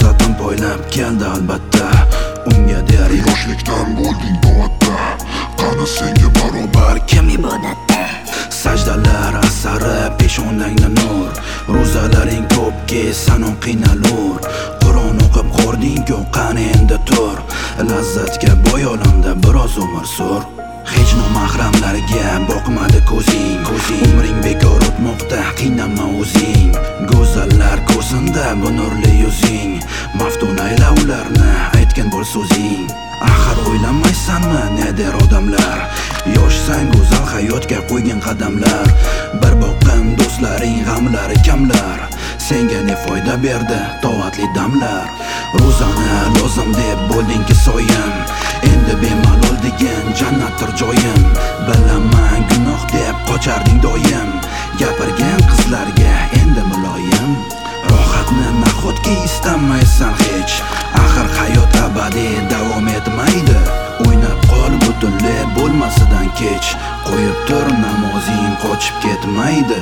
maqsadim poylab keldi albatta. Unga der yoshlikdan bo'lding bovatda, qani senga barobar kim ibodatda. Sajdalar asari peshonangda nur, ro'zalaring ko'pki sanon qiynalur. Qur'on o'qib qo'rding-ku qani endi tur, lazzatga boy olamda biroz umr sur. Hech nomahramlarga boqmadi ko'zing, umring bekor o'tmoqda, qiynama o'zing. Go'zallar ko'zinda bu nurli yuzing, maftun ayla ularni aytgan bo'l so'zing. Axir o'ylamaysanmi ne der odamlar, yoshsan go'zal hayotga qo'ygan qadamlar. Bir boqqan do'stlaring g'amlari kamlar, senga ne foyda berdi toatli damlar. Ro'zani lozim deb bo'ldingki soyim, endi bemalol degan jannatdir joyim. Bilaman gunoh deb qocharding doim, gapirgan qizlarga endi muloyim. Rohatni nahotki istamaysan hech, axir hayot abadiy davom etmaydi. O'ynab qol butunlay bo'lmasidan kech, qo'yib tur namozing qochib ketmaydi.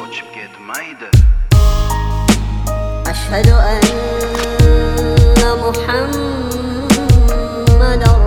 Ashhadu anna Muhammadar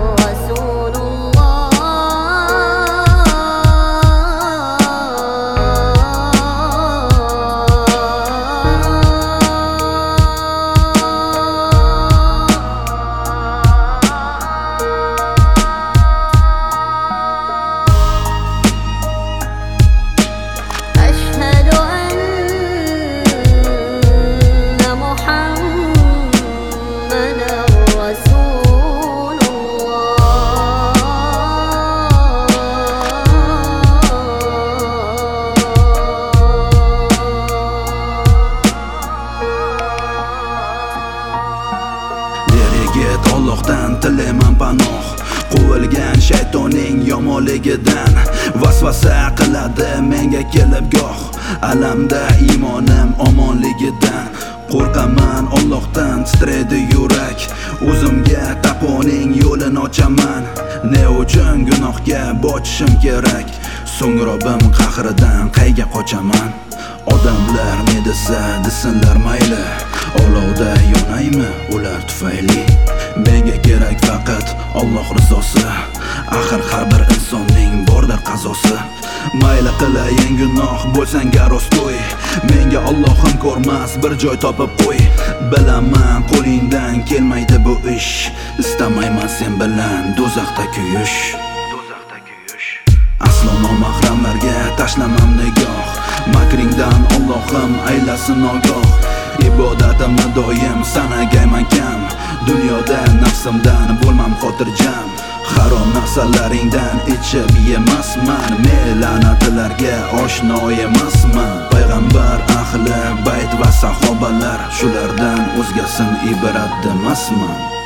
Allohdan tilayman panoh, qo'yilgan shaytonning yomonligidan. Vasvasa qiladi menga kelib goh, alamda imonim omonligidan. Qo'rqaman Allohdan, titraydi yurak, o'zimga taponing yo'lini ochaman. Ne uchun gunohga botishim kerak, so'ng Robbim qahridan qayga qochaman. Odamlar ne desa desinlar mayli, olovda yonaymi ular tufayli. Menga kerak faqat Alloh rizosi, axir har bir insonning bordir qazosi. Mayli qilayin gunoh bo'lsang garosto'y, menga Allohim ko'rmas bir joy topib qo'y. Bilaman qo'lingdan kelmaydi bu ish, istamayman sen bilan do'zaxda kuyish. Aslo nomahramlarga tashlamam nigoh, makringdan Allohim aylasin ogoh. Ibodatimni doim sanagayman kam, dunyoda nafsimdan bo'lmam xotirjam. Harom narsalaringdan ichib yemasman, men la'natlarga oshno emasman. Payg'ambar ahli bayt va sahobalar, shulardan o'zgasin ibrat demasman.